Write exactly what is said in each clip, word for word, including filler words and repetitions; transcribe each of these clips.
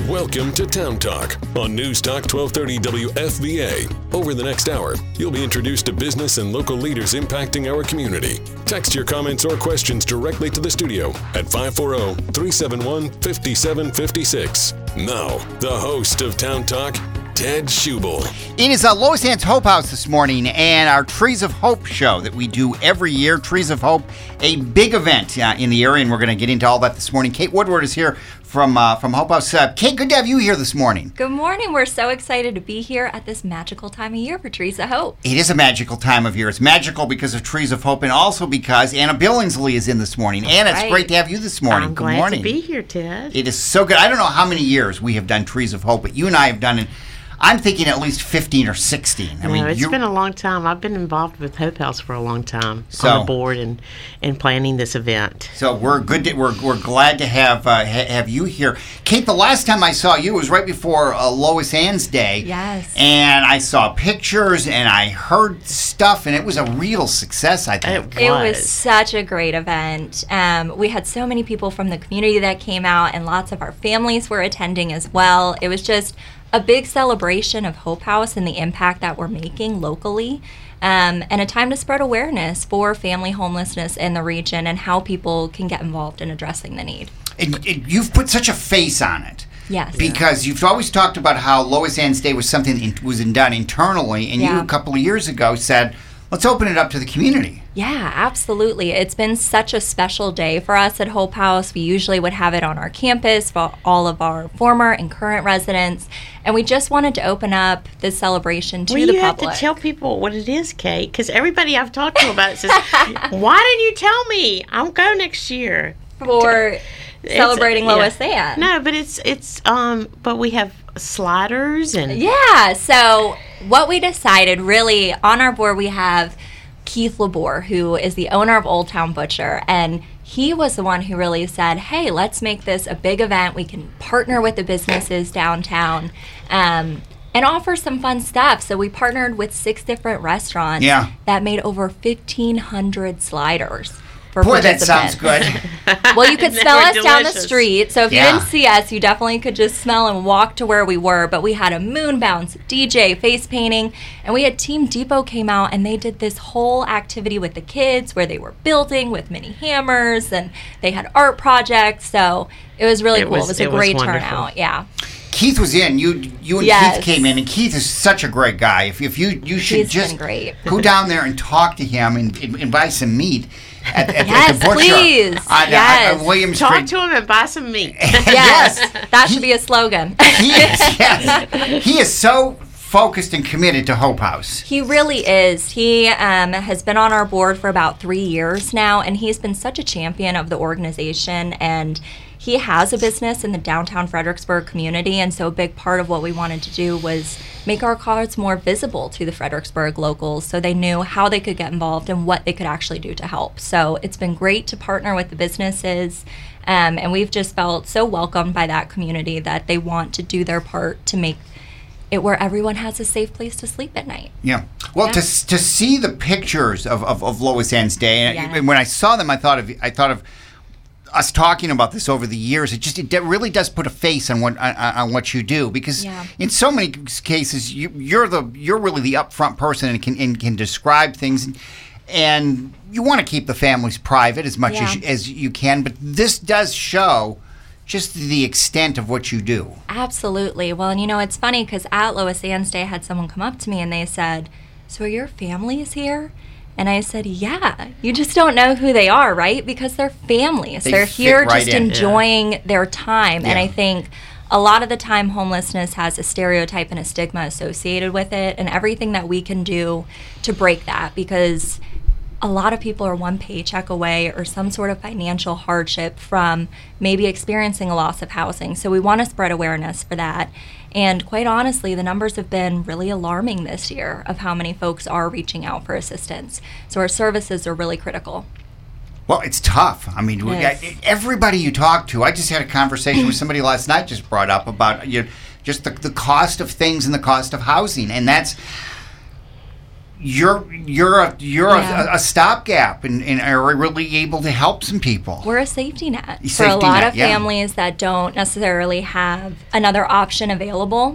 Welcome to Town Talk on News Talk twelve thirty W F V A. Over the next hour, you'll be introduced to business and local leaders impacting our community. Text your comments or questions directly to the studio at five four zero, three seven one, five seven five six. Now, the host of Town Talk, Ted Schubel. It is uh, Lois Ann's Hope House this morning and our Trees of Hope show that we do every year. Trees of Hope, a big event uh, in the area, and we're going to get into all that this morning. Kate Woodward is here from uh, from Hope House. Uh, Kate, good to have you here this morning. Good morning. We're so excited to be here at this magical time of year for Trees of Hope. It is a magical time of year. It's magical because of Trees of Hope and also because Anna Billingsley is in this morning. Anna, it's Right. great to have you this morning. I'm good glad morning. to be here, Ted. It is so good. I don't know how many years we have done Trees of Hope, but you and I have done it. I'm thinking at least fifteen or sixteen. I no, mean, it's you're, been a long time. I've been involved with Hope House for a long time So- on the board and, and planning this event. So we're good. To, we're we're glad to have uh, ha- have you here, Kate. The last time I saw you was right before uh, Lois Ann's Day. Yes. And I saw pictures and I heard stuff, and it was a real success. I think. It It was. was such a great event. Um, we had so many people from the community that came out, and lots of our families were attending as well. It was just a big celebration of Hope House and the impact that we're making locally, um, and a time to spread awareness for family homelessness in the region and how people can get involved in addressing the need. And, and you've put such a face on it. Yes. Because you've always talked about how Lois Ann's Day was something that was done internally, and you Yeah. a couple of years ago said, "Let's open it up to the community." Yeah, absolutely. It's been such a special day for us at Hope House. We usually would have it on our campus for all of our former and current residents, and we just wanted to open up this celebration to well, the you public. have to tell people what it is, Kate, because everybody I've talked to about it says, "Why didn't you tell me? I'll go next year." for It's- celebrating yeah. Lois Ann. No, but it's it's um, but we have sliders and Yeah, so what we decided really on our board, we have Keith Labor, who is the owner of Old Town Butcher, and he was the one who really said, hey, let's make this a big event. We can partner with the businesses downtown um, and offer some fun stuff. So we partnered with six different restaurants Yeah. that made over fifteen hundred sliders. For Boy, that sounds participants. good. Well, you could They smell were us down the delicious. street. So if Yeah. you didn't see us, you definitely could just smell and walk to where we were. But we had a moon bounce, D J, face painting, and we had Team Depot came out and they did this whole activity with the kids where they were building with mini hammers and they had art projects. So it was really It cool. was- it was a it was great wonderful. turnout. Yeah. Keith was in. You you and Yes. Keith came in, and Keith is such a great guy. If if you you should He's just been great. go down there and talk to him and, and, and buy some meat at, at, Yes, at the butcher please. on, Yes. on, on William talk Street. to him and buy some meat. Yes. That should He- be a slogan. He is yes. He is so focused and committed to Hope House. He really is. He um, has been on our board for about three years now, and he's been such a champion of the organization. And he has a business in the downtown Fredericksburg community, and so a big part of what we wanted to do was make our cause more visible to the Fredericksburg locals so they knew how they could get involved and what they could actually do to help. So it's been great to partner with the businesses, um, and we've just felt so welcomed by that community that they want to do their part to make it where everyone has a safe place to sleep at night. Yeah. Well, Yeah. to to see the pictures of, of, of Lois Ann's Day, and, Yeah. and when I saw them, I thought of I thought of us talking about this over the years. It just it really does put a face on what on, on what you do, because Yeah. in so many cases you, you're the you're really the upfront person and can and can describe things, and, and you want to keep the families private as much as Yeah. as you can. But this does show just the extent of what you do. Absolutely. Well, and you know, it's funny because at Lois Ann's Day, I had someone come up to me and they said, so are your families here? And I said, yeah, you just don't know who they are, right? Because they're families. They They're fit here right just in. enjoying their time. And Yeah. I think a lot of the time homelessness has a stereotype and a stigma associated with it, and everything that we can do to break that, because a lot of people are one paycheck away or some sort of financial hardship from maybe experiencing a loss of housing. So we want to spread awareness for that. And quite honestly, the numbers have been really alarming this year of how many folks are reaching out for assistance. So our services are really critical. Well, it's tough. I mean, we Yes. got, everybody you talk to, I just had a conversation with somebody last night just brought up about you know, just the, the cost of things and the cost of housing. And that's, you're you're a you're Yeah. a, a stopgap and, and are really able to help some people. We're a safety net for a Safety lot net, of yeah. families that don't necessarily have another option available.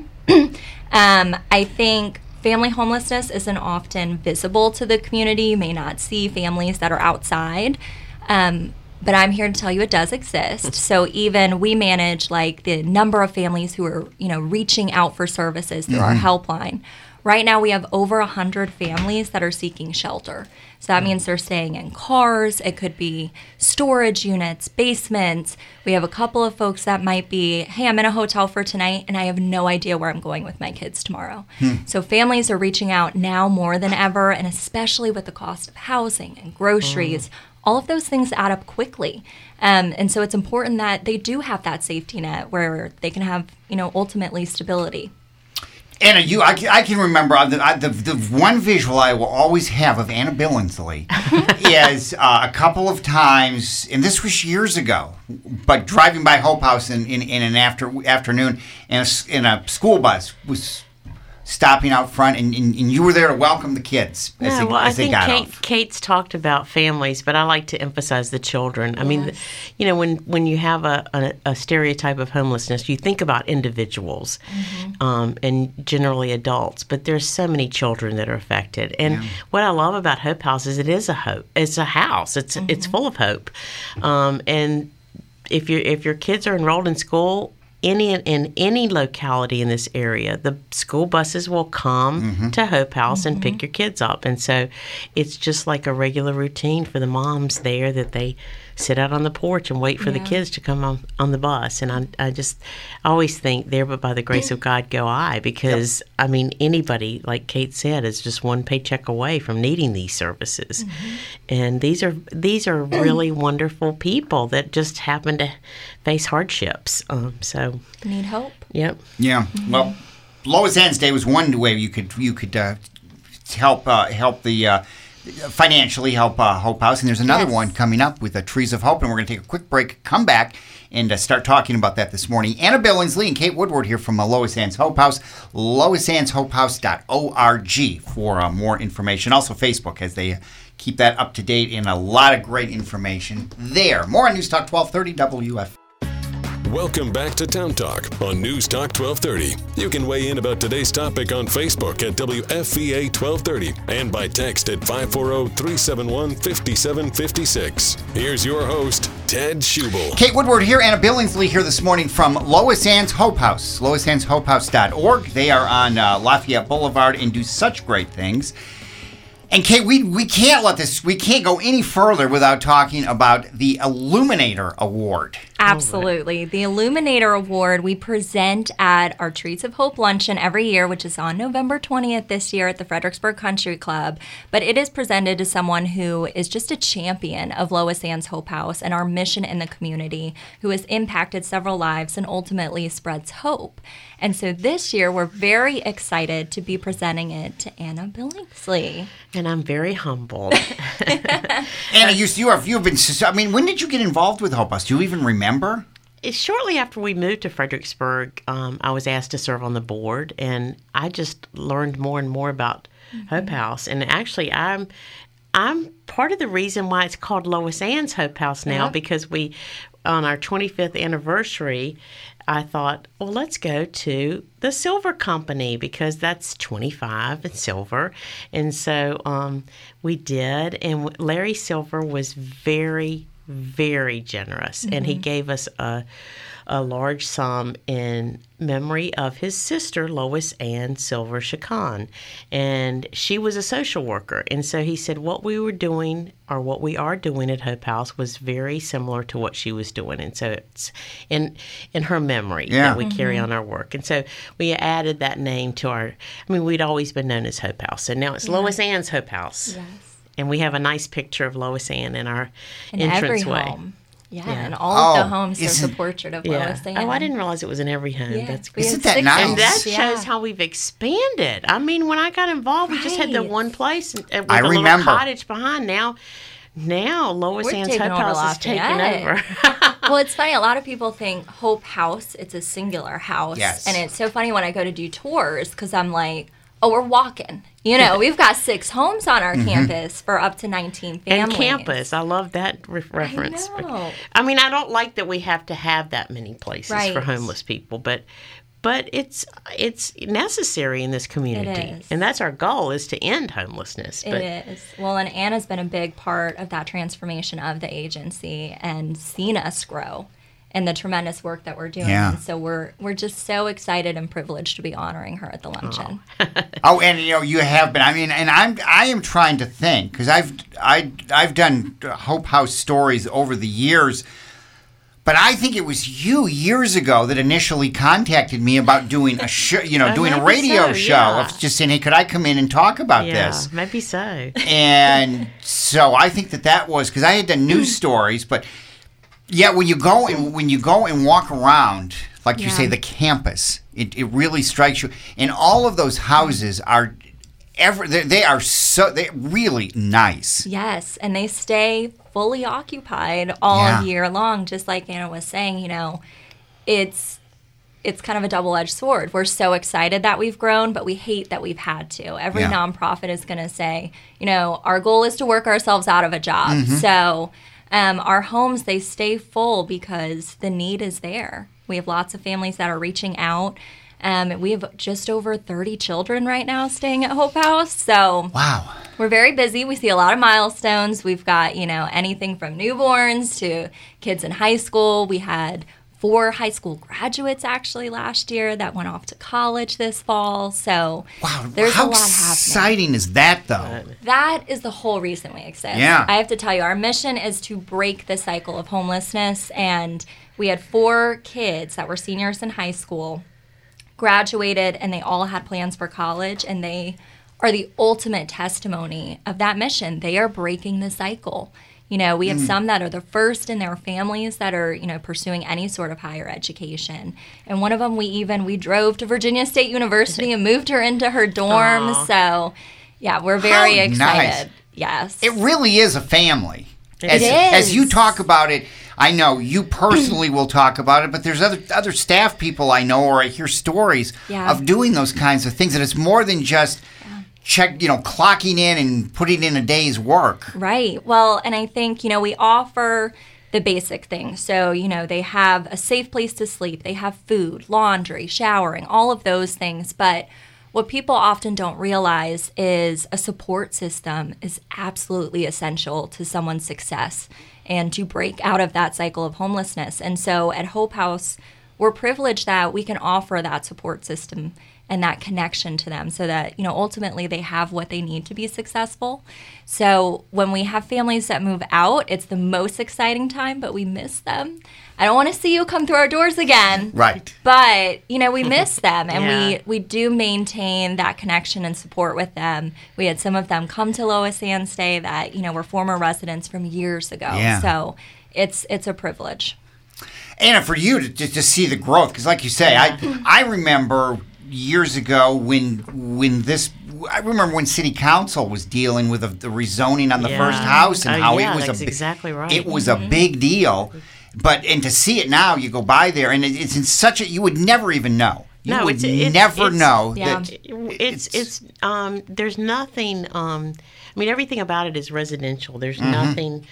um, I think family homelessness isn't often visible to the community. You may not see families that are outside. Um, but I'm here to tell you it does exist. So even we manage like the number of families who are, you know, reaching out for services through our helpline. Right now we have over one hundred families that are seeking shelter. So that means they're staying in cars. It could be storage units, basements. We have a couple of folks that might be, hey, I'm in a hotel for tonight and I have no idea where I'm going with my kids tomorrow. So families are reaching out now more than ever, and especially with the cost of housing and groceries. All of those things add up quickly. Um, and so it's important that they do have that safety net where they can have, you know, ultimately stability. Anna, you, I, can- I can remember uh, the, I- the the one visual I will always have of Anna Billingsley is uh, a couple of times, and this was years ago, but driving by Hope House in, in, in an after afternoon, and a, s- and a school bus was stopping out front, and, and, and you were there to welcome the kids as Yeah, they, well, I as they think got Kate, off. Kate's talked about families, but I like to emphasize the children. I mean, Yes. you know, when, when you have a, a, a stereotype of homelessness, you think about individuals um, and generally adults, but there's so many children that are affected. And what I love about Hope House is it is a hope. It's a house. It's it's full of hope. Um, and if you if your kids are enrolled in school, any in any locality in this area, the school buses will come to Hope House and pick your kids up. And so it's just like a regular routine for the moms there that they sit out on the porch and wait for the Yeah. kids to come on, on the bus. And I, I just always think there, but by the grace of God go I, because, I mean, anybody, like Kate said, is just one paycheck away from needing these services. And these are these are really wonderful people that just happen to face hardships. Um, so, Need hope. yep. Yeah. Well, Lois Ann's Day was one way you could you could uh, help uh, help the uh, financially help uh, Hope House, and there's another Yes. one coming up with the Trees of Hope, and we're going to take a quick break, come back, and uh, start talking about that this morning. Anna Billingsley and Kate Woodward here from uh, Lois Ann's Hope House, lois anns hope house dot org for uh, more information. Also Facebook, as they uh, keep that up to date, and a lot of great information there. More on News Talk twelve thirty W F. Welcome back to Town Talk on News Talk twelve thirty. You can weigh in about today's topic on Facebook at W F V A twelve thirty and by text at five four zero, three seven one, five seven five six. Here's your host, Ted Schubel. Kate Woodward here, Anna Billingsley here this morning from Lois Ann's Hope House, lois anns hope house dot org. They are on uh, Lafayette Boulevard and do such great things. And Kate, we, we can't let this, we can't go any further without talking about the Illuminator Award. Absolutely. The Illuminator Award we present at our Trees of Hope luncheon every year, which is on November twentieth this year at the Fredericksburg Country Club. But it is presented to someone who is just a champion of Lois Ann's Hope House and our mission in the community, who has impacted several lives and ultimately spreads hope. And so this year, we're very excited to be presenting it to Anna Billingsley. And I'm very humbled. Anna, you, you have, you've been, I mean, when did you get involved with Hope House? Do you even remember? It's shortly after we moved to Fredericksburg, um, I was asked to serve on the board, and I just learned more and more about Hope House. And actually, I'm I'm part of the reason why it's called Lois Ann's Hope House now, Yeah. because we, on our twenty-fifth anniversary, I thought, well, let's go to the Silver Company because that's twenty-five and silver. And so um, we did. And Larry Silver was very, very generous. Mm-hmm. And he gave us a, a large sum in memory of his sister, Lois Ann Silver Chacon. And she was a social worker. And so he said what we were doing or what we are doing at Hope House was very similar to what she was doing. And so it's in in her memory Yeah. that we carry on our work. And so we added that name to our, I mean, we'd always been known as Hope House. And now it's Lois Ann's Hope House. Yes. And we have a nice picture of Lois Ann in our In every entranceway. home. Yeah, Yeah. in all of the Oh, homes, there's a isn't- portrait of Yeah. Lois Ann. Oh, I didn't realize it was in every home. Yeah, That's we great. Isn't had that six nice? And homes, that yeah. shows how we've expanded. I mean, when I got involved, we just had the Right. one place and, uh, with I a little remember. cottage behind. Now, now Lois We're Ann's taking Hope over House is taking Lafayette. over. Well, it's funny. A lot of people think Hope House, it's a singular house. Yes. And it's so funny when I go to do tours because I'm like, Oh, we're walking. You know, we've got six homes on our mm-hmm. campus for up to nineteen families. And campus, I love that re- reference. I know. I mean, I don't like that we have to have that many places right. for homeless people, but but it's it's necessary in this community. It is. And that's our goal, is to end homelessness. It but, is. Well, and Anna's been a big part of that transformation of the agency and seen us grow and the tremendous work that we're doing. Yeah. And so we're we're just so excited and privileged to be honoring her at the luncheon. Oh, oh and you know you have been. I mean, and I'm I am trying to think, because I've I I've done Hope House stories over the years, but I think it was you years ago that initially contacted me about doing a show, you know, Oh, doing a maybe radio so, show. yeah. Of just saying, hey, could I come in and talk about yeah, this? maybe so. And so I think that that was because I had done news stories, but. Yeah, when you go and when you go and walk around, like you Yeah. say, the campus, it, it really strikes you. And all of those houses are, ever they, they are so they really nice. Yes, and they stay fully occupied all Yeah. year long, just like Anna was saying. You know, it's it's kind of a double-edged sword. We're so excited that we've grown, but we hate that we've had to. Every Yeah. nonprofit is going to say, you know, our goal is to work ourselves out of a job. Mm-hmm. So um, our homes, they stay full because the need is there. We have lots of families that are reaching out. Um, we have just over thirty children right now staying at Hope House. So Wow. we're very busy. We see a lot of milestones. We've got, you know, anything from newborns to kids in high school. We had four high school graduates actually last year that went off to college this fall. So Wow. there's How a lot happening. exciting is that, though? That is the whole reason we exist. Yeah. I have to tell you, our mission is to break the cycle of homelessness. And we had four kids that were seniors in high school, graduated, and they all had plans for college, and they are the ultimate testimony of that mission. They are breaking the cycle. You know, we have Mm. some that are the first in their families that are, you know, pursuing any sort of higher education. And one of them, we even, we drove to Virginia State University and moved her into her dorm. Aw. So, yeah, we're very How excited. nice. Yes. It really is a family. As, It as you is. talk about it, I know you personally will talk about it, but there's other other staff people I know, or I hear stories Yeah. of doing those kinds of things, and it's more than just check, you know, clocking in and putting in a day's work. Right. Well, and I think, you know, we offer the basic things. So, you know, they have a safe place to sleep, they have food, laundry, showering, all of those things. But what people often don't realize is a support system is absolutely essential to someone's success and to break out of that cycle of homelessness. And so at Hope House, we're privileged that we can offer that support system and that connection to them so that, you know, ultimately they have what they need to be successful. So when we have families that move out, it's the most exciting time, but we miss them. I don't want to see you come through our doors again. Right. But, you know, we miss them, and Yeah. we, we do maintain that connection and support with them. We had some of them come to Lois and stay that, you know, were former residents from years ago. Yeah. So it's it's a privilege. And for you to, to, to see the growth, because like you say, I I remember years ago when when this I remember when City Council was dealing with the, the rezoning on the Yeah. first house and Oh, how yeah, it was that's a bi- exactly right. It was a big deal, but and to see it now, you go by there and it, it's in such a you would never even know. You No, would it's- it's- never it's- know Yeah. that It's it's um there's nothing um I mean everything about it is residential. There's Mm-hmm. nothing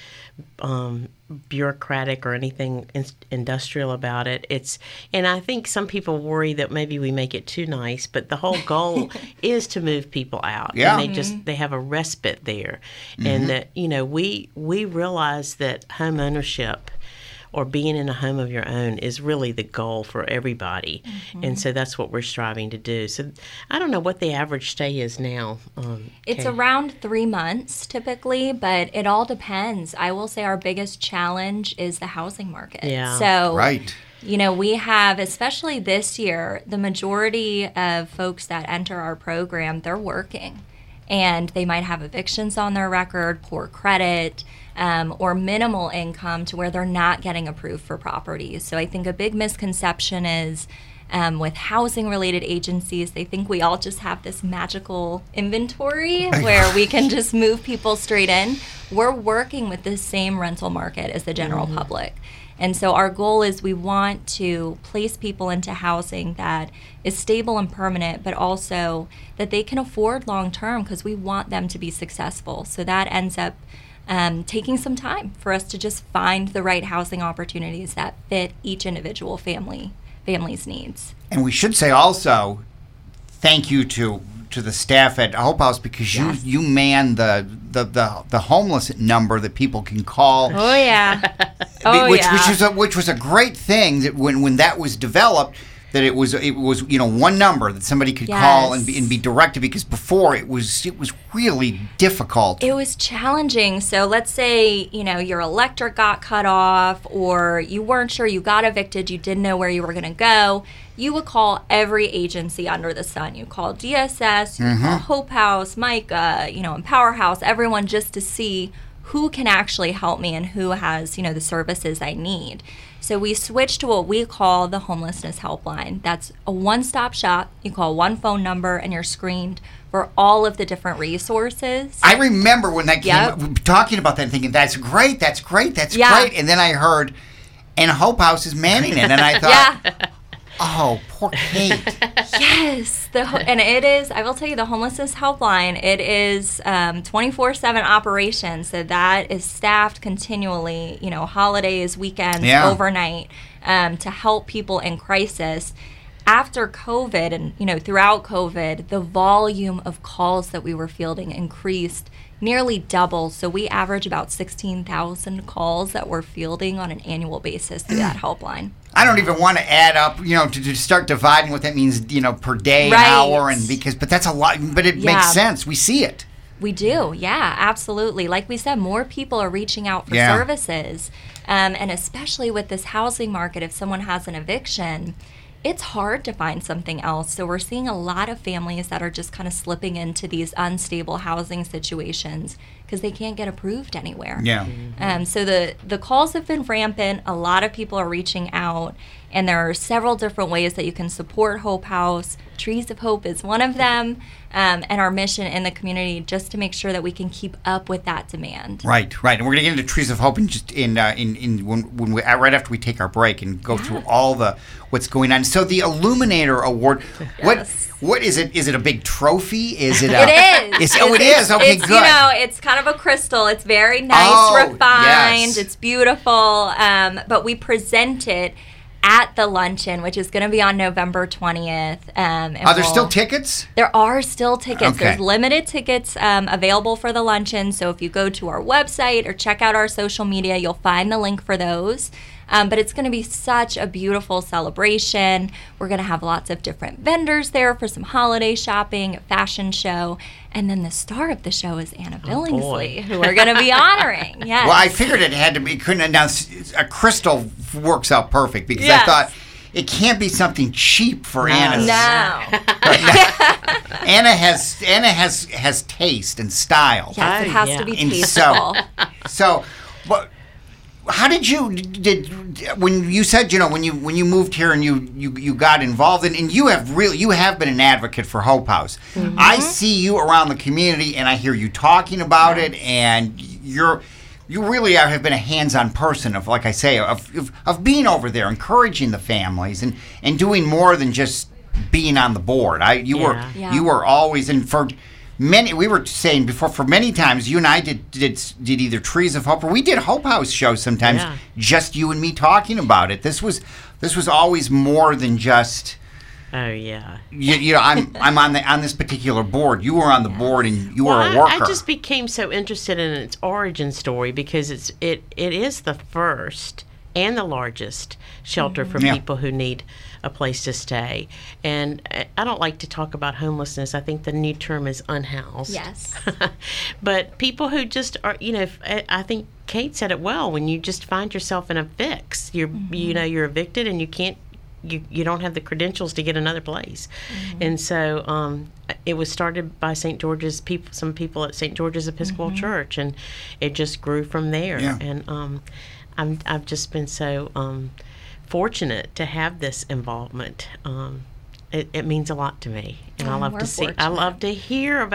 um bureaucratic or anything in, industrial about it. It's and I think some people worry that maybe we make it too nice, but the whole goal is to move people out. Yeah. And they just they have a respite there. And that you know, we we realize that home ownership or being in a home of your own is really the goal for everybody. And so that's what we're striving to do. So I don't know what the average stay is now. Um, It's Kay. around three months typically, but it all depends. I will say our biggest challenge is the housing market. Yeah. So, right. you know, we have, especially this year, the majority of folks that enter our program, they're working. And they might have evictions on their record, poor credit, um, or minimal income to where they're not getting approved for properties. So I think a big misconception is um, with housing-related agencies, they think we all just have this magical inventory where we can just move people straight in. We're working with the same rental market as the general public. And so our goal is we want to place people into housing that is stable and permanent, but also that they can afford long term, because we want them to be successful. So that ends up um, taking some time for us to just find the right housing opportunities that fit each individual family family's needs. And we should say also, thank you to to the staff at Hope House, because you Yes. you man the, the the the homeless number that people can call. Oh yeah, oh which, yeah. which was a, which was a great thing that when, when that was developed, that it was it was you know one number that somebody could call and be, and be directed, because before it was it was really difficult. It was challenging. So let's say, you know, your electric got cut off, or you weren't sure, you got evicted, you didn't know where you were going to go. You would call every agency under the sun. You call D S S, you Mm-hmm. call Hope House, Micah, you know, Empower House, everyone, just to see who can actually help me and who has, you know, the services I need. So we switched to what we call the homelessness helpline. That's a one-stop shop. You call one phone number and you're screened for all of the different resources. I remember when that came Yep. up, talking about that and thinking, that's great, that's great, that's Yeah. great. And then I heard, and Hope House is manning it. And I thought, Yeah. oh, poor Kate. Yes, the ho- and it is. I will tell you, the homelessness helpline. It is um, twenty-four seven operation, so that is staffed continually. You know, holidays, weekends, Yeah. overnight, um, to help people in crisis. After COVID, and you know, throughout COVID, the volume of calls that we were fielding increased nearly double. So we average about sixteen thousand calls that we're fielding on an annual basis through that helpline. I don't even want to add up, you know, to, to start dividing what that means, you know, per day, Right. an hour, and because, but that's a lot, but it Yeah. makes sense. We see it. We do, yeah, absolutely. Like we said, more people are reaching out for Yeah. services. Um, and especially with this housing market, if someone has an eviction, it's hard to find something else. So we're seeing a lot of families that are just kind of slipping into these unstable housing situations because they can't get approved anywhere. Yeah. Um, so the, the calls have been rampant. A lot of people are reaching out, and there are several different ways that you can support Hope House. Trees of Hope is one of them, um, and our mission in the community just to make sure that we can keep up with that demand. Right, right, and we're gonna get into Trees of Hope in just in uh, in in when, when we uh, right after we take our break and go through all the what's going on. So the Illuminator Award, what Yes. what is it? Is it a big trophy? Is it? A, It is. It's, oh, it is. Okay, it's, good. You know, it's kind of a crystal. It's very nice, Oh, refined. yes. It's beautiful. Um, but we present it at the luncheon, which is going to be on November twentieth. Um, and Are there we'll- still tickets? There are still tickets. Okay. There's limited tickets um, available for the luncheon. So if you go to our website or check out our social media, you'll find the link for those. Um, but it's going to be such a beautiful celebration. We're going to have lots of different vendors there for some holiday shopping, fashion show. And then the star of the show is Anna Billingsley, who we're going to be honoring. Yes. Well, I figured it had to be. Couldn't now a crystal works out perfect because Yes. I thought it can't be something cheap for No. Anna's. No. Anna has Anna has has taste and style. Yes, it Oh, has yeah. to be And tasteful. so, so, but how did you did when you said you know when you when you moved here and you you, you got involved in, and you have really you have been an advocate for Hope House. Mm-hmm. I see you around the community and I hear you talking about it, and you're you really are, have been a hands-on person of, like I say, of, of of being over there, encouraging the families and and doing more than just being on the board. I you were Yeah. Yeah. you were always, and for many, we were saying before, for many times you and I did did did either Trees of Hope or we did Hope House shows sometimes, Yeah. just you and me talking about it. This was this was always more than just Oh yeah. you, you know I'm I'm on the on this particular board. You were on the board and you Well, were a I- worker. I, just became so interested in its origin story because it's it it is the first and the largest shelter for Yeah. people who need a place to stay. And I- I don't like to talk about homelessness. I think the new term is unhoused. Yes. But people who just are, you know, if- I I think Kate said it well. When you just find yourself in a fix, you're you know you're evicted and you can't. You, you don't have the credentials to get another place. And so um, it was started by Saint George's people, some people at Saint George's Episcopal Church, and it just grew from there. Yeah. And um, I'm, I've just been so um, fortunate to have this involvement. Um, it, it means a lot to me, and I Oh, love we're to see. I fortunate. love to hear about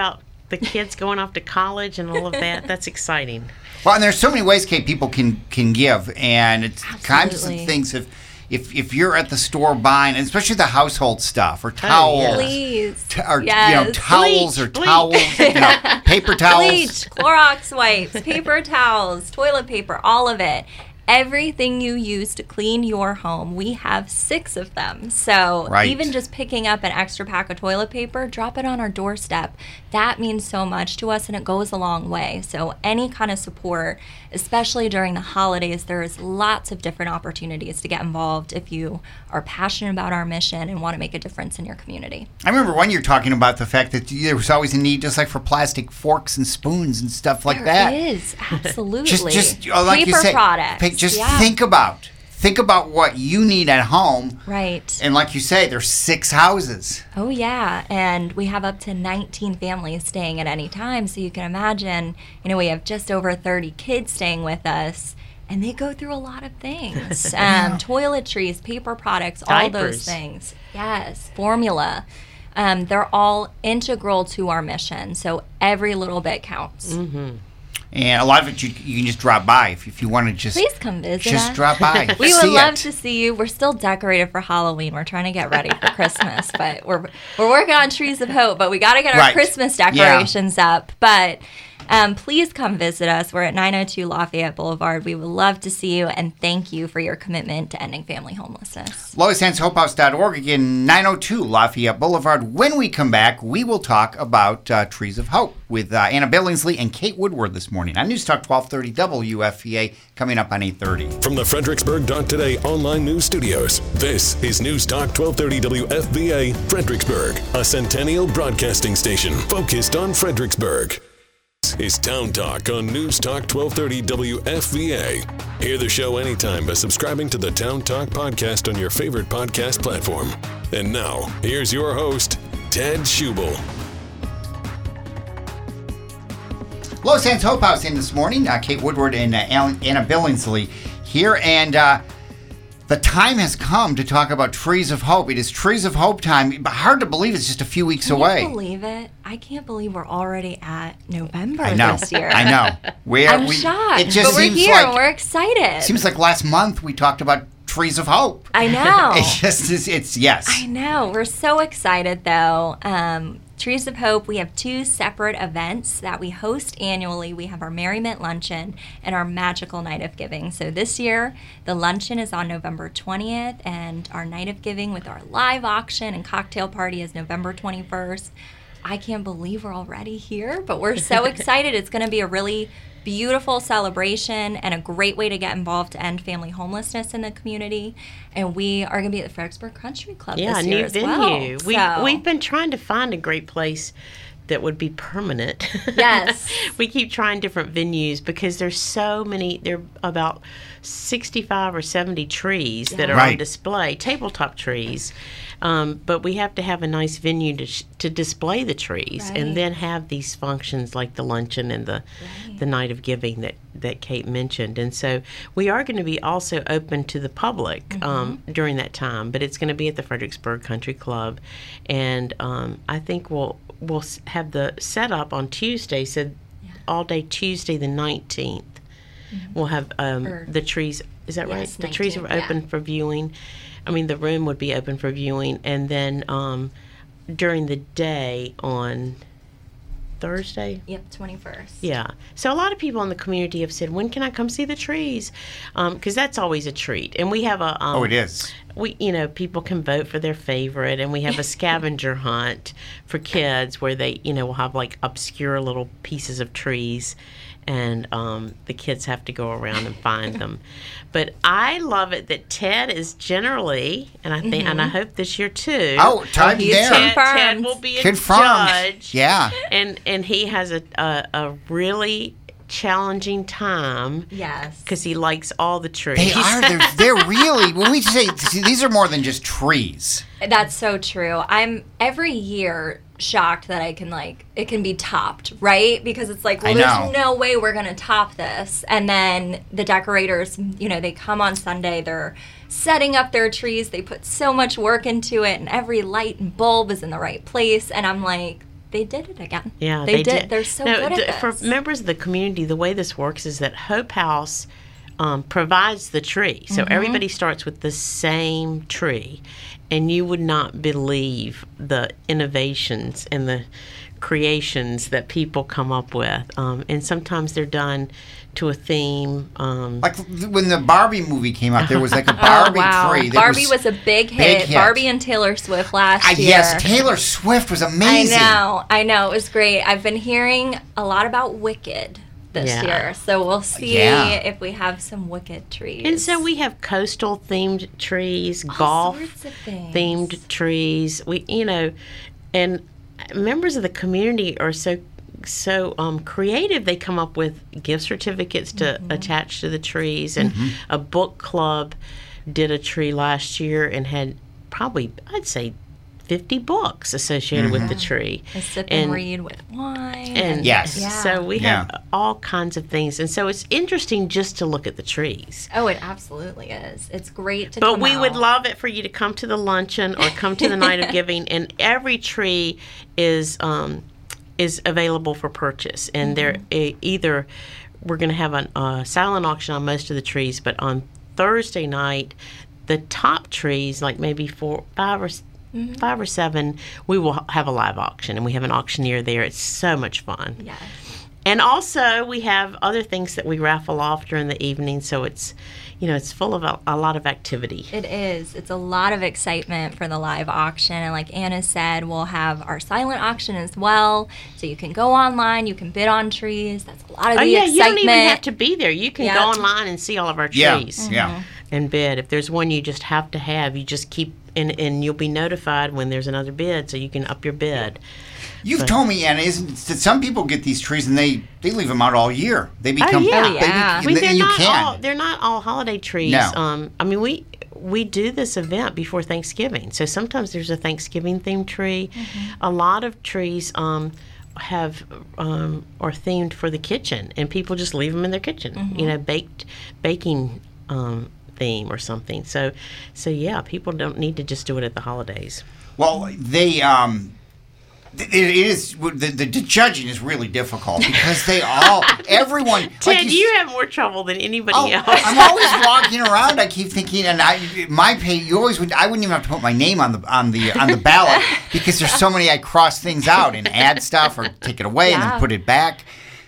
the kids going off to college and all of that. That's exciting. Well, and there's so many ways, Kate, people can can give, and it's kinds of Absolutely. things. If if if you're at the store buying, and especially the household stuff or towels, yes. Please. t- or you know Yes. towels Bleach, or bleach. towels, you know, paper towels. Bleach, Clorox wipes, paper towels, toilet paper, all of it. Everything you use to clean your home, we have six of them. So Right. even just picking up an extra pack of toilet paper, drop it on our doorstep. That means so much to us, and it goes a long way. So any kind of support, especially during the holidays, there's lots of different opportunities to get involved if you are passionate about our mission and want to make a difference in your community. I remember one year talking about the fact that there was always a need, just like for plastic forks and spoons and stuff like that. There is, absolutely. Just, just uh, like Paper you say, products. pick- just yeah. think about, think about what you need at home. Right. And like you say, there's six houses. Oh, yeah. And we have up to nineteen families staying at any time. So you can imagine, you know, we have just over thirty kids staying with us. And they go through a lot of things. Um, toiletries, paper products, all those Diapers. things. Yes. Formula. Um, they're all integral to our mission. So every little bit counts. Mm-hmm. And a lot of it you, you can just drop by if, if you want to just Please come visit just us. drop by. We would see love it. to see you. We're still decorated for Halloween. We're trying to get ready for Christmas, but we're we're working on Trees of Hope. But we got to get our Right. Christmas Yeah. decorations up. But um, please come visit us. We're at nine oh two Lafayette Boulevard. We would love to see you, and thank you for your commitment to ending family homelessness. Lois Hands Hope House dot org, again, nine oh two Lafayette Boulevard. When we come back, we will talk about uh, Trees of Hope with uh, Anna Billingsley and Kate Woodward this morning on News Talk twelve thirty W F V A, coming up on eight thirty. From the Fredericksburg Today online news studios, this is News Talk twelve thirty W F V A, Fredericksburg, a centennial broadcasting station focused on Fredericksburg. This is Town Talk on News Talk twelve thirty W F V A. Hear the show anytime by subscribing to the Town Talk podcast on your favorite podcast platform. And now, here's your host, Ted Schubel. Lois Hands Hope House in this morning. Uh, Kate Woodward and uh, Alan, Anna Billingsley here. And uh, the time has come to talk about Trees of Hope. It is Trees of Hope time. But hard to believe it's just a few weeks Can away. you believe it? I can't believe we're already at November I know. this year. I know. We're, I'm we, shocked, It just but we're seems here like and we're excited. seems like last month we talked about Trees of Hope. I know. It's just it's, it's yes. I know. We're so excited, though. Um, Trees of Hope, we have two separate events that we host annually. We have our Merriment Luncheon and our Magical Night of Giving. So this year, the luncheon is on November twentieth, and our Night of Giving with our live auction and cocktail party is November twenty-first. I can't believe we're already here, but we're so excited. It's going to be a really beautiful celebration and a great way to get involved to end family homelessness in the community. And we are going to be at the Fredericksburg Country Club Yeah, this a year new as venue. well. We So- we've been trying to find a great place that would be permanent. Yes. We keep trying different venues because there's so many. There are about sixty-five or seventy trees that are Right. on display, tabletop trees. Um, but we have to have a nice venue to sh- to display the trees, Right. and then have these functions like the luncheon and the the night of giving that that Kate mentioned. And so we are going to be also open to the public um, during that time, but it's going to be at the Fredericksburg Country Club, and um, I think we'll we'll s- have the setup on Tuesday. So all day Tuesday the nineteenth, we'll have um, Or- the trees. Is that right? Yes, The trees are nineteenth, open yeah. for viewing. I mean, the room would be open for viewing, and then um, during the day on Thursday. Yep, twenty-first. Yeah. So a lot of people in the community have said, "When can I come see the trees?" Because that's always a treat. And we have a. Um, Oh, it is. We, you know, people can vote for their favorite, and we have a scavenger hunt for kids where they, you know, will have like obscure little pieces of trees, and um, the kids have to go around and find them. But I love it that Ted is generally, and I think, and I hope this year too. Oh, time he's there. Ted, Confirmed. Ted will be a Confirmed. judge. Yeah. And and he has a a, a really challenging time Yes. because he likes all the trees. They are. They're, they're really. When we say see, these are more than just trees. That's so true. I'm every year shocked that I can like it can be topped, right? Because it's like, well, I know. there's no way we're gonna top this. And then the decorators, you know, they come on Sunday, they're setting up their trees, they put so much work into it, and every light and bulb is in the right place. And I'm like, They did it again. Yeah, they, they did. did. They're so No, good d- at this. For members of the community, the way this works is that Hope House um, provides the tree. So Mm-hmm. everybody starts with the same tree. And you would not believe the innovations and the creations that people come up with. Um, and sometimes they're done to a theme. Um, Like when the Barbie movie came out, there was like a Barbie oh, wow. tree. that Barbie was, a big hit. big hit. Barbie and Taylor Swift last Uh, year. yes, Taylor Swift was I amazing. know. I know. It was great. I've been hearing a lot about Wicked this Yeah. year. So we'll see Yeah. if we have some Wicked trees. and so we have coastal themed trees, All golf sorts of things. themed trees. We, you know, and members of the community are so so um, creative. They come up with gift certificates to Mm-hmm. attach to the trees, and a book club did a tree last year and had probably, I'd say, fifty books associated with the tree. A sip and, read with wine. And Yes. Yeah. so we Yeah. have all kinds of things, and so it's interesting just to look at the trees. Oh, it absolutely is. It's great to But come we would out. love it for you to come to the luncheon or come to the night of giving, and every tree is um, is available for purchase. And they're e- either we're going to have a uh, silent auction on most of the trees, but on Thursday night, the top trees, like maybe four, five or s- five or seven, we will have a live auction, and we have an auctioneer there. It's so much fun. Yes. And also, we have other things that we raffle off during the evening, so it's, you know, it's full of a, a lot of activity. It is. It's a lot of excitement for the live auction. And like Anna said, we'll have our silent auction as well. So you can go online, you can bid on trees. That's a lot of Oh, the yeah, excitement. you don't even have to be there. You can Yeah. go online and see all of our Yeah, trees yeah. and bid. If there's one you just have to have, you just keep, and, and you'll be notified when there's another bid, so you can up your bid. You've told me, Anna, isn't that some people get these trees and they, they leave them out all year. They become yeah. Oh, they yeah. be- I mean, they're you not can. all they're not all holiday trees. No. Um, I mean, we we do this event before Thanksgiving, so sometimes there's a Thanksgiving themed tree. Mm-hmm. A lot of trees um, have um, are themed for the kitchen, and people just leave them in their kitchen. Mm-hmm. You know, baked baking um, theme or something. So, so yeah, people don't need to just do it at the holidays. Well, they um, it, it is the, the, the judging is really difficult because they all everyone. Ted, like you have more trouble than anybody Oh, else. I'm always walking around. I keep thinking, and I my page. You always would. I wouldn't even have to put my name on the on the on the ballot because there's so many. I cross things out and add stuff or take it away and Yeah. then put it back.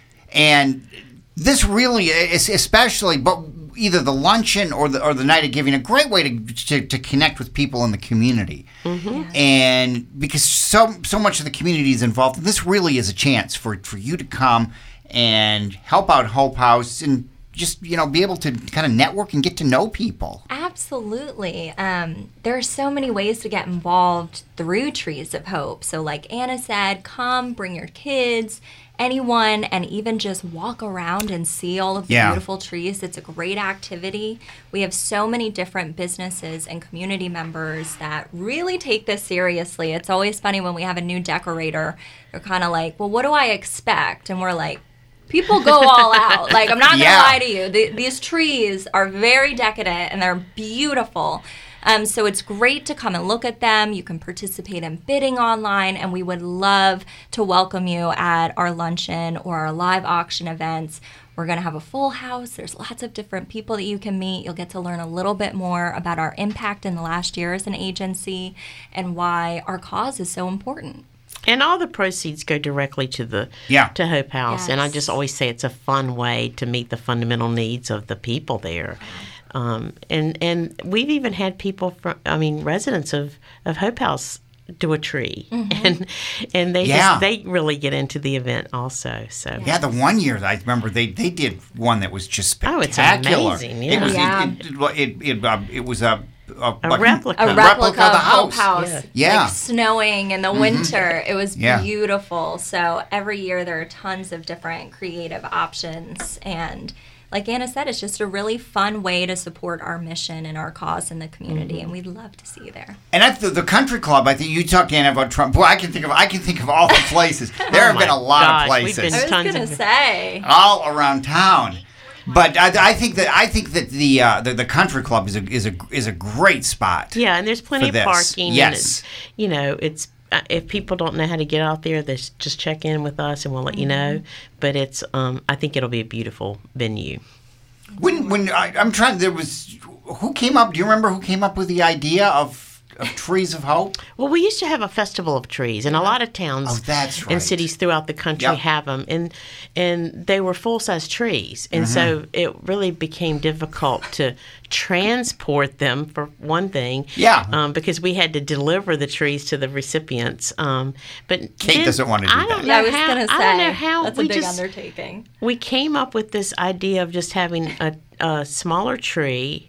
And this really is especially, but either the luncheon or the or the night of giving, a great way to to, to connect with people in the community. Mm-hmm. And because so so much of the community is involved, this really is a chance for for you to come and help out Hope House and just, you know, be able to kind of network and get to know people. Absolutely. Um, there are so many ways to get involved through Trees of Hope. So like Anna said, come, bring your kids, anyone, and even just walk around and see all of the Yeah. beautiful trees. It's a great activity. We have so many different businesses and community members that really take this seriously. It's always funny when we have a new decorator. They're kind of like, well, what do I expect? And we're like, people go all out. Like, I'm not going to Yeah. lie to you. The, these trees are very decadent and they're beautiful. Um, so it's great to come and look at them. You can participate in bidding online, and we would love to welcome you at our luncheon or our live auction events. We're going to have a full house. There's lots of different people that you can meet. You'll get to learn a little bit more about our impact in the last year as an agency and why our cause is so important. And all the proceeds go directly to the Yeah. to Hope House. And I Yes. just always say it's a fun way to meet the fundamental needs of the people there. Um, and and we've even had people from, I mean, residents of, of Hope House do a tree, and and they Yeah. just, they really get into the event also. So Yeah, the one year I remember they, they did one that was just Oh, it's spectacular. amazing, It yeah. was Yeah. it it it, it, uh, it was a a, A like- replica. A A replica, of the of Hope house. House. Yeah. Yeah. Like snowing in the winter. It was Yeah. beautiful. So every year there are tons of different creative options. And like Anna said, it's just a really fun way to support our mission and our cause in the community. And we'd love to see you there. And at the, the country club, I think you talked, Anna, about Trump. Boy, I can think of I can think of all the places. There have Oh been a my lot gosh, of we've places I was Tons going to of- say. all around town. But I, I think that I think that the, uh, the the country club is a is a is a great spot. Yeah, and there's plenty For of this. parking. Yes. And it's, you know, it's uh, if people don't know how to get out there, they just check in with us and we'll let mm-hmm. you know. But it's um, I think it'll be a beautiful venue. When when I, I'm trying, there was who came up? Do you remember who came up with the idea of? Of Trees of Hope? Well, we used to have a festival of trees, and a lot of towns oh, that's right. and cities throughout the country yep. have them, and and they were full-size trees, and mm-hmm. so it really became difficult to transport them, for one thing. Yeah. Um, because we had to deliver the trees to the recipients. Um, but Kate then, doesn't want to do I don't that. Know yeah, I was how, going to say, I don't know how that's we a big just, undertaking. We came up with this idea of just having a, a smaller tree,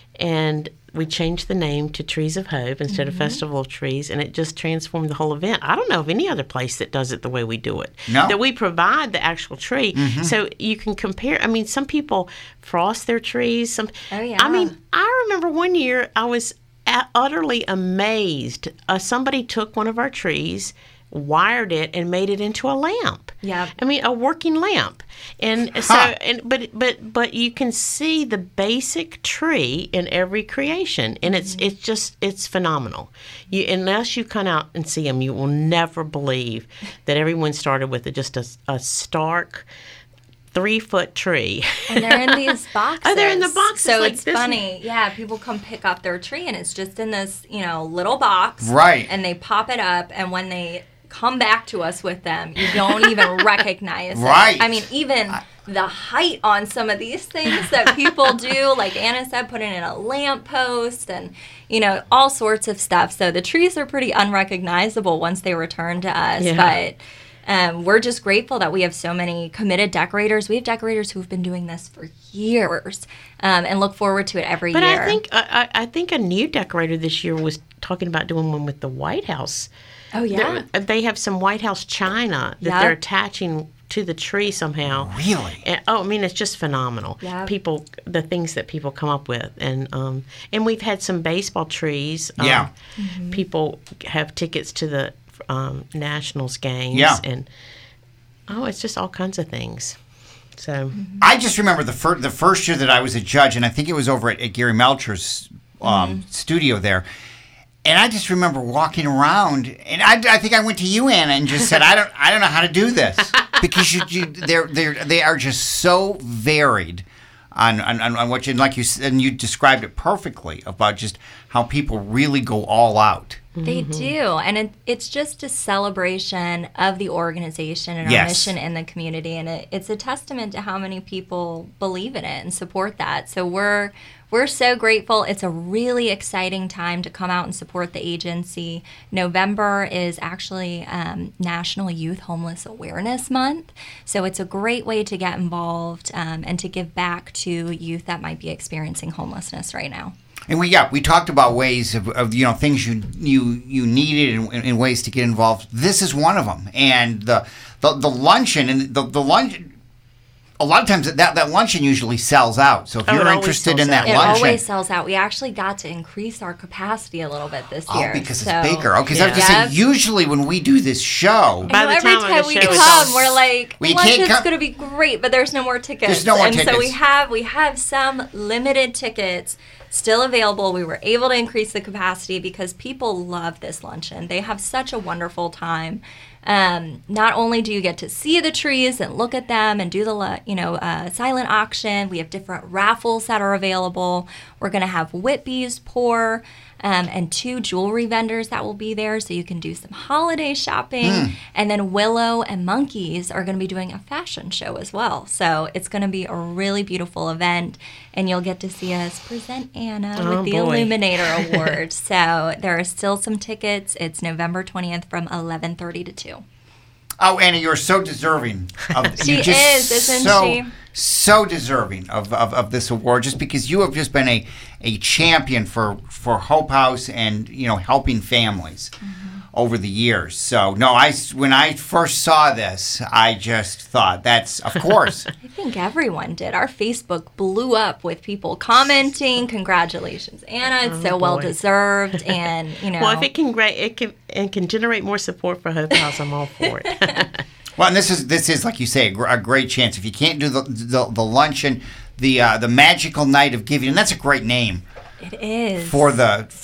and we changed the name to Trees of Hope instead mm-hmm. of Festival of Trees, and it just transformed the whole event. I don't know of any other place that does it the way we do it. No. That we provide the actual tree. Mm-hmm. So you can compare. I mean, some people frost their trees. Some, oh, yeah. I mean, I remember one year I was utterly amazed. Uh, somebody took one of our trees, wired it, and made it into a lamp. Yeah. I mean, a working lamp. And so, huh. and but but but you can see the basic tree in every creation, and it's mm-hmm. it's just it's phenomenal. You unless you come out and see them, you will never believe that everyone started with a, just a, a stark three foot tree. And they're in these boxes. Oh, they're in the boxes. So like it's this funny. Yeah, people come pick up their tree, and it's just in this, you know, little box. Right. And they pop it up, and when they come back to us with them, you don't even recognize right. it. I mean, even the height on some of these things that people do, like Anna said, putting in a lamppost and, you know, all sorts of stuff. So the trees are pretty unrecognizable once they return to us. Yeah. But um, we're just grateful that we have so many committed decorators. We have decorators who've been doing this for years um, and look forward to it every but year. But I think I, I think a new decorator this year was talking about doing one with the White House. Oh, yeah. They're, they have some White House china that yep. they're attaching to the tree somehow. Really? And, oh, I mean, it's just phenomenal. Yep. People, the things that people come up with. And um, and we've had some baseball trees. Um, yeah. Mm-hmm. People have tickets to the um, Nationals games. Yeah. And, oh, it's just all kinds of things. So mm-hmm. I just remember the, fir- the first year that I was a judge, and I think it was over at, at Gary Melcher's um, mm-hmm. studio there. And I just remember walking around, and I, I think I went to you, Anna, and just said, "I don't, I don't know how to do this," because you, you they're, they're, they are just so varied on, on, on what you, and like you said, and you described it perfectly about just how people really go all out. They mm-hmm. do, and it, it's just a celebration of the organization and our yes. mission in the community, and it, it's a testament to how many people believe in it and support that. So we're we're so grateful. It's a really exciting time to come out and support the agency. November is actually um, National Youth Homeless Awareness Month, so it's a great way to get involved um, and to give back to youth that might be experiencing homelessness right now. And we yeah we talked about ways of, of you know things you you you needed and, and ways to get involved. This is one of them, and the the, the luncheon and the the luncheon. A lot of times that, that luncheon usually sells out. So if oh, you're interested in that out. luncheon, it always sells out. We actually got to increase our capacity a little bit this year. Oh, because so. it's bigger. Okay, yeah. so I was just saying, usually when we do this show, By know, the every time, time the we show come, is we're like, well, luncheon's come- going to be great, but there's no more tickets. There's no more and tickets. so we have we have some limited tickets still available. We were able to increase the capacity because people love this luncheon. They have such a wonderful time. Um, not only do you get to see the trees and look at them and do the, you know, uh, silent auction, we have different raffles that are available. We're going to have Whitby's pour um, and two jewelry vendors that will be there so you can do some holiday shopping. Mm. And then Willow and Monkeys are going to be doing a fashion show as well. So it's going to be a really beautiful event, and you'll get to see us present Anna oh, with the boy. Illuminator Award. So there are still some tickets. It's November twentieth from eleven thirty to two. Oh, Anna, you're so deserving. Of, she you're just is, isn't so, she? So deserving of, of, of this award, just because you have just been a, a champion for, for Hope House and, you know, helping families mm-hmm. over the years. So, no, I, when I first saw this, I just thought, that's, of course. I think everyone did. Our Facebook blew up with people commenting, congratulations, Anna, it's oh, so boy. well deserved, and, you know. Well, if it can, it can, it can generate more support for Hope House, I'm all for it. Well, and this is this is like you say a, gr- a great chance. If you can't do the the, the luncheon, the uh, the magical night of giving, and that's a great name. It is for the f-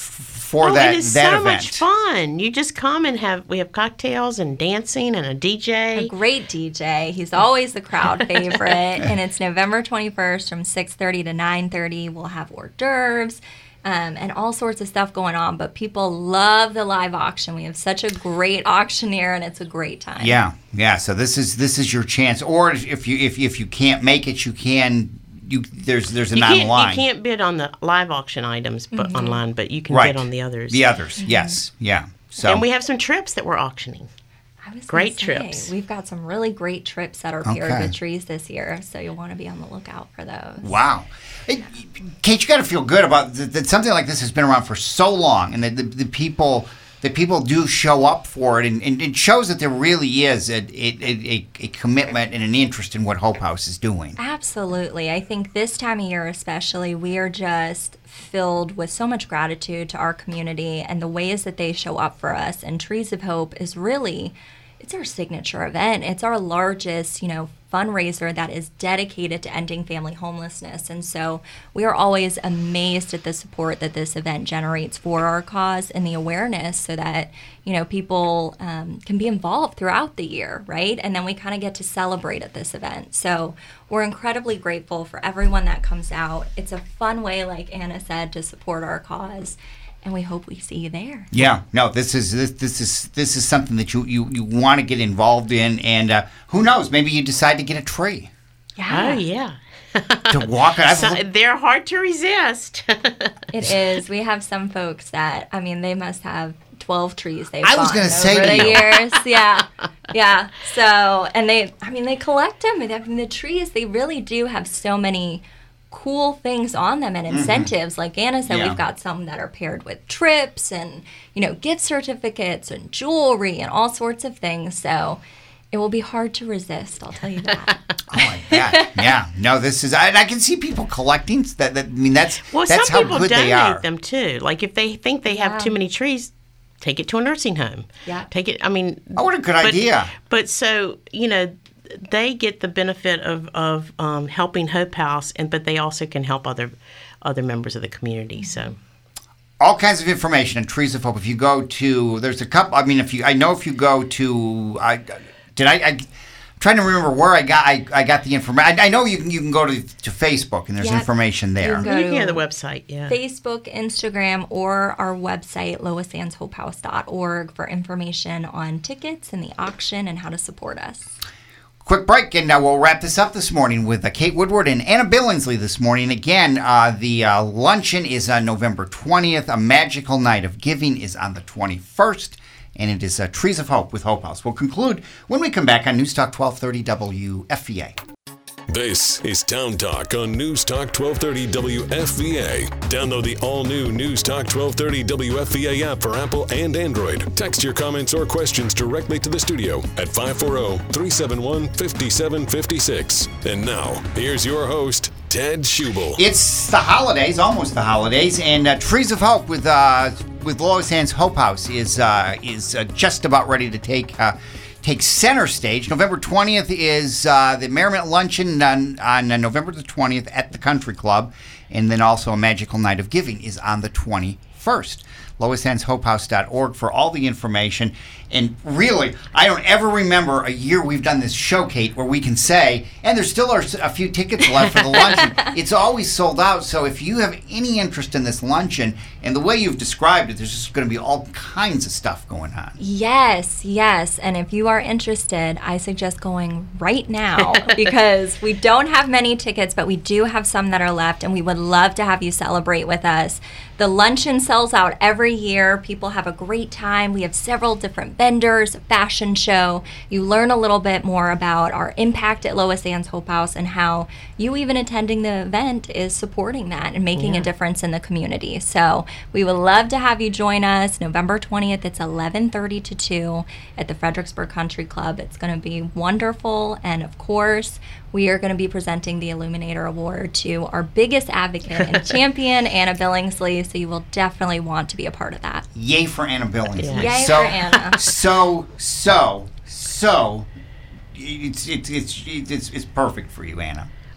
for oh, that it is that so event. much fun. You just come and have we have cocktails and dancing and a D J. A great D J. He's always the crowd favorite. And it's November twenty-first from six thirty to nine thirty. We'll have hors d'oeuvres. Um, and all sorts of stuff going on, but people love the live auction. We have such a great auctioneer, and it's a great time. Yeah, yeah. So this is this is your chance. Or if you if if you can't make it, you can. You there's there's an you can't, online. You can't bid on the live auction items, but Mm-hmm. online, but you can Right. bid on the others. The others, Mm-hmm. yes, yeah. So And we have some trips that we're auctioning. I was Great gonna say, trips. We've got some really great trips that are paired Okay. with trees this year, so you'll want to be on the lookout for those. wow. Hey, Kate, you got to feel good about th- that. Something like this has been around for so long, and that the, the people that people do show up for it, and, and it shows that there really is a, a, a, a commitment and an interest in what Hope House is doing. Absolutely. I think this time of year especially, we are just filled with so much gratitude to our community and the ways that they show up for us. And Trees of Hope is really, it's our signature event. It's our largest, you know, fundraiser that is dedicated to ending family homelessness. And so we are always amazed at the support that this event generates for our cause and the awareness so that, you know, people um, can be involved throughout the year, right? And then we kind of get to celebrate at this event. So we're incredibly grateful for everyone that comes out. It's a fun way, like Anna said, to support our cause. And we hope we see you there. Yeah, no, this is this this is this is something that you you, you want to get involved in, and uh, who knows, maybe you decide to get a tree Yeah. Oh, yeah. to walk. I've So, looked- they're hard to resist. It is. We have some folks that, I mean, they must have twelve trees they've I was bought gonna over say to the you. years. Yeah. Yeah. So, and they, I mean, they collect them. I mean, the trees, they really do have so many cool things on them and incentives. Like Anna said, Yeah. we've got some that are paired with trips and, you know, gift certificates and jewelry and all sorts of things. So it will be hard to resist, I'll tell you that. Oh my God! Yeah, no, this is. I, I can see people collecting. That, that I mean, that's Well, that's some how people good they are. donate them too. Like if they think they Yeah. have too many trees, take it to a nursing home. Yeah. Take it. I mean, Oh, what a good but, idea! But so you know, they get the benefit of of um, helping Hope House, and but they also can help other other members of the community. So. All kinds of information on Trees of Hope. If you go to, there's a couple. I mean, if you, I know if you go to, I did I. I I'm trying to remember where I got I, I got the information. I, I know you can you can go to, to Facebook and there's Yeah, information there. you can go You can to go to the website. Yeah. Facebook, Instagram, or our website, lois anns hope house dot org, for information on tickets and the auction and how to support us. Quick break, and uh, we'll wrap this up this morning with uh, Kate Woodward and Anna Billingsley this morning. Again, uh, the uh, luncheon is on November twentieth. A Magical Night of Giving is on the twenty-first. And it is uh, Trees of Hope with Hope House. We'll conclude when we come back on News Talk twelve thirty W F V A. This is Town Talk on News Talk twelve thirty W F V A. Download the all-new News Talk twelve thirty W F V A app for Apple and Android. Text your comments or questions directly to the studio at five four zero, three seven one, five seven five six. And now, here's your host, Ted Schubel. It's the holidays, almost the holidays, and uh, Trees of Hope with uh, with Lois Ann's Hope House is uh, is uh, just about ready to take uh, take center stage. November twentieth is uh, the Merriment Luncheon on, on uh, November the twentieth at the Country Club, and then also a Magical Night of Giving is on the twenty-first. lois anns hope house dot org for all the information. And really, I don't ever remember a year we've done this show, Kate, where we can say, and there still are a few tickets left for the luncheon. It's always sold out. So if you have any interest in this luncheon, and the way you've described it, there's just going to be all kinds of stuff going on. Yes, yes. And if you are interested, I suggest going right now because we don't have many tickets, but we do have some that are left, and we would love to have you celebrate with us. The luncheon sells out every year. People have a great time. We have several different vendors, a fashion show. You learn a little bit more about our impact at Lois Ann's Hope House and how you even attending the event is supporting that and making Yeah. a difference in the community. So we would love to have you join us November twentieth. It's eleven thirty to two at the Fredericksburg Country Club. It's going to be wonderful. And of course, we are going to be presenting the Illuminator Award to our biggest advocate and champion, Anna Billingsley. So you will definitely want to be a part of that. Yay for Anna Billingsley. Yeah. Yay so, for Anna. So, so, so, it's, it's, it's, it's, it's perfect for you, Anna.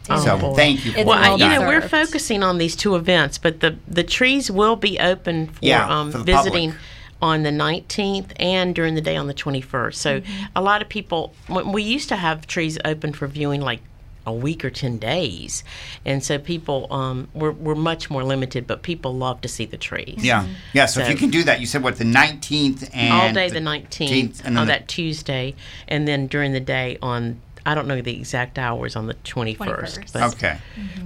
Oh, so boy. thank you for It's Well, I, well you know, we're deserved. focusing on these two events, but the the trees will be open for, Yeah, um, for the visiting public. on the nineteenth and during the day on the twenty-first. So Mm-hmm. a lot of people, when we used to have trees open for viewing like a week or ten days, and so people um, were were much more limited. But people love to see the trees. Yeah, yeah. So, if So- you can do that, you said what the nineteenth and all day the nineteenth and then on the- that Tuesday, and then during the day on I don't know the exact hours on the twenty-first. twenty-first. But Okay.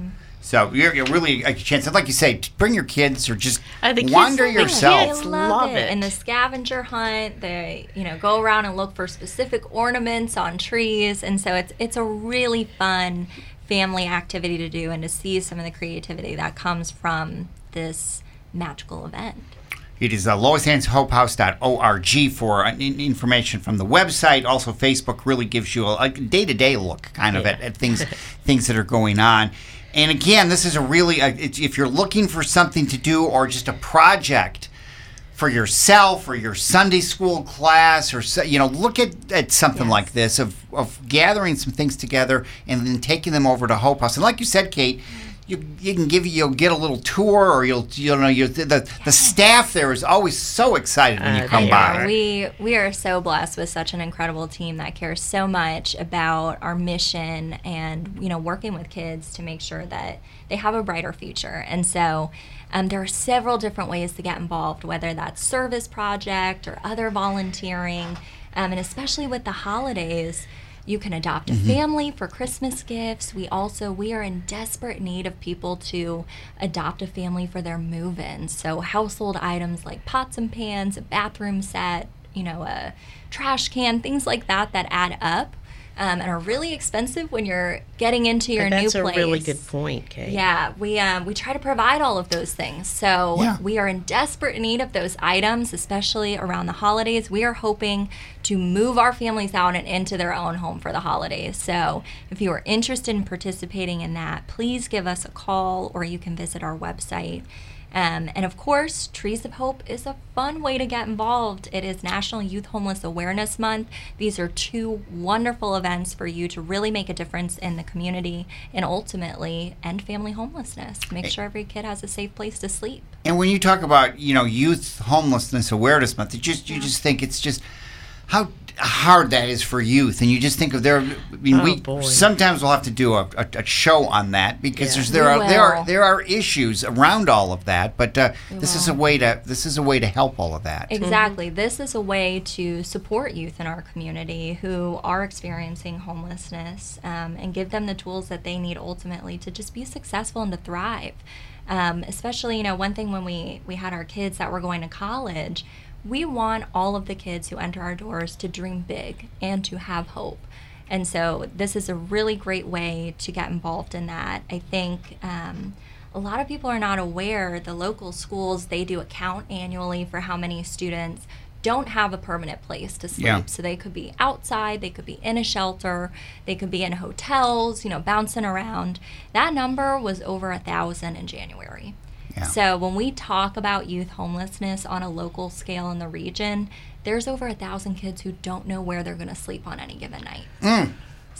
So you're, you're really a chance. And like you say, t- bring your kids or just Uh, the kids wander love it. yourself. Kids They love, love it. it. And the scavenger hunt, they you know go around and look for specific ornaments on trees, and so it's it's a really fun family activity to do and to see some of the creativity that comes from this magical event. It is uh, lois anns hope house dot org for uh, in- information from the website. Also, Facebook really gives you a, a day-to-day look, kind of, Yeah. at, at things things that are going on. And again, this is a really, uh, it's, if you're looking for something to do or just a project for yourself or your Sunday school class, or so- you know, look at, at something Yes. like this of of gathering some things together and then taking them over to Hope House. And like you said, Kate. You, you can give you'll get a little tour, or you'll you know you the the staff there is always so excited when you Uh, come they by. are. We we are so blessed with such an incredible team that cares so much about our mission and you know working with kids to make sure that they have a brighter future. And so um, there are several different ways to get involved, whether that's service project or other volunteering, um, and especially with the holidays. You can adopt a family for Christmas gifts. We also, we are in desperate need of people to adopt a family for their move-ins. So household items like pots and pans, a bathroom set, you know, a trash can, things like that that add up um, and are really expensive when you're getting into your That's new a place. really good point, Kate. Yeah, we um, we try to provide all of those things. So Yeah. we are in desperate need of those items, especially around the holidays. We are hoping to move our families out and into their own home for the holidays. So if you are interested in participating in that, please give us a call or you can visit our website. Um, and of course, Trees of Hope is a fun way to get involved. It is National Youth Homeless Awareness Month. These are two wonderful events for you to really make a difference in the community and ultimately end family homelessness. Make sure every kid has a safe place to sleep. And when you talk about you know Youth Homelessness Awareness Month, you just you just think it's just how hard that is for youth, and you just think of their. I mean, Oh, we boy. sometimes we'll have to do a, a, a show on that because Yeah. there's there We are there are will. there are issues around all of that, but uh, We this is a will. way to this is a way to help all of that. Exactly. This is a way to support youth in our community who are experiencing homelessness um, and give them the tools that they need ultimately to just be successful and to thrive. Um, especially, you know, one thing when we, we had our kids that were going to college, we want all of the kids who enter our doors to dream big and to have hope. And so this is a really great way to get involved in that. I think um, a lot of people are not aware the local schools, they do a count annually for how many students don't have a permanent place to sleep. Yeah. So they could be outside, they could be in a shelter, they could be in hotels, you know, bouncing around. That number was over a thousand in January. Yeah. So when we talk about youth homelessness on a local scale in the region, there's over a thousand kids who don't know where they're going to sleep on any given night. Mm.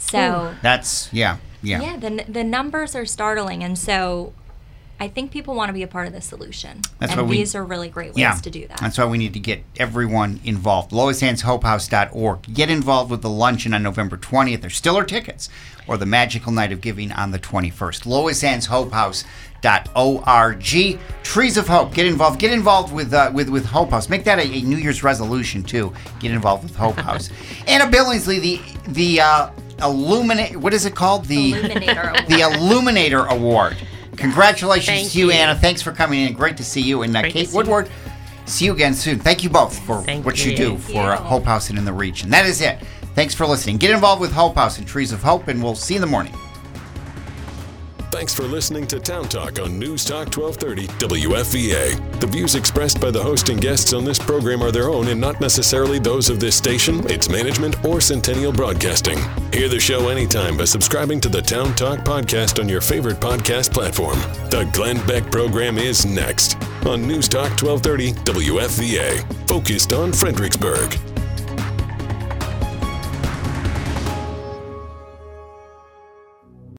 So That's yeah yeah. yeah, the the numbers are startling, and so I think people want to be a part of the solution. That's and why we- these are really great ways Yeah, to do that. that's why we need to get everyone involved. lois anns hope house dot org. Get involved with the luncheon on November twentieth. There still are tickets. Or the Magical Night of Giving on the twenty-first. lois anns hope house dot org. Trees of Hope. Get involved. Get involved with uh, with with Hope House. Make that a, a New Year's resolution too. Get involved with Hope House. Anna Billingsley, the the uh, illuminate. What is it called? The Illuminator Award. the Illuminator Award. Congratulations Thank to you, you. Anna. Thanks for coming in. Great to see you. And uh, Great to Kate see you. Woodward, see you again soon. Thank you both for Thank what you, you. do Thank for uh, you. Hope House and in the region. That is it. Thanks for listening. Get involved with Hope House and Trees of Hope, and we'll see you in the morning. Thanks for listening to Town Talk on News Talk twelve thirty W F V A. The views expressed by the host and guests on this program are their own and not necessarily those of this station, its management, or Centennial Broadcasting. Hear the show anytime by subscribing to the Town Talk podcast on your favorite podcast platform. The Glenn Beck program is next on News Talk twelve thirty W F V A, focused on Fredericksburg.